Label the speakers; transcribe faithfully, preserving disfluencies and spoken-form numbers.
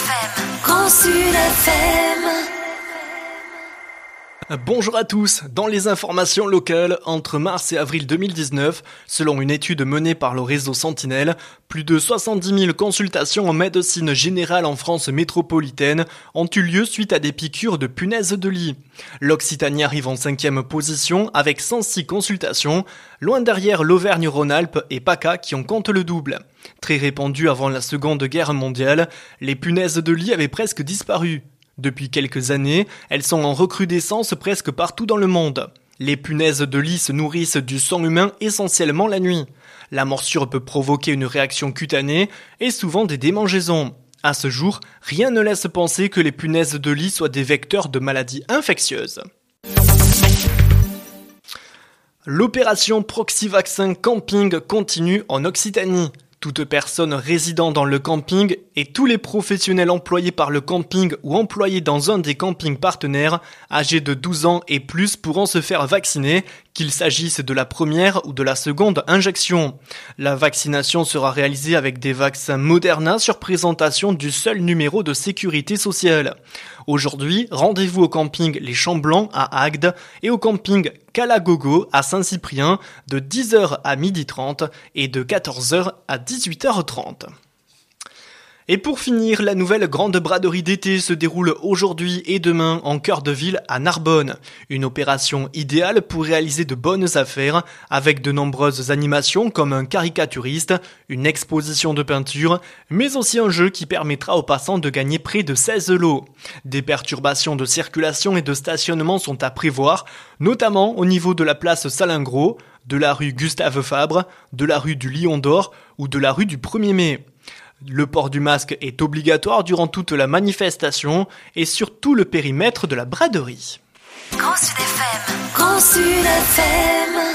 Speaker 1: F M. Grand Sud F M.
Speaker 2: Bonjour à tous. Dans les informations locales, entre mars et avril deux mille dix-neuf, selon une étude menée par le réseau Sentinelle, plus de soixante-dix mille consultations en médecine générale en France métropolitaine ont eu lieu suite à des piqûres de punaises de lit. L'Occitanie arrive en cinquième position avec cent six consultations, loin derrière l'Auvergne-Rhône-Alpes et PACA qui en comptent le double. Très répandues avant la Seconde Guerre mondiale, les punaises de lit avaient presque disparu. Depuis quelques années, elles sont en recrudescence presque partout dans le monde. Les punaises de lit se nourrissent du sang humain essentiellement la nuit. La morsure peut provoquer une réaction cutanée et souvent des démangeaisons. À ce jour, rien ne laisse penser que les punaises de lit soient des vecteurs de maladies infectieuses. L'opération Proxy Vaccin Camping continue en Occitanie. Toute personne résidant dans le camping et tous les professionnels employés par le camping ou employés dans un des campings partenaires âgés de douze ans et plus pourront se faire vacciner, qu'il s'agisse de la première ou de la seconde injection. La vaccination sera réalisée avec des vaccins Moderna sur présentation du seul numéro de sécurité sociale. Aujourd'hui, rendez-vous au camping Les Champs Blancs à Agde et au camping Calagogo à Saint-Cyprien de dix heures à midi trente et de quatorze heures à dix-huit heures trente. Et pour finir, la nouvelle grande braderie d'été se déroule aujourd'hui et demain en cœur de ville à Narbonne. Une opération idéale pour réaliser de bonnes affaires avec de nombreuses animations comme un caricaturiste, une exposition de peinture, mais aussi un jeu qui permettra aux passants de gagner près de seize lots. Des perturbations de circulation et de stationnement sont à prévoir, notamment au niveau de la place Salingro, de la rue Gustave Fabre, de la rue du Lion d'Or ou de la rue du premier mai. Le port du masque est obligatoire durant toute la manifestation et sur tout le périmètre de la braderie.
Speaker 1: Grand Sud F M. Grand Sud F M.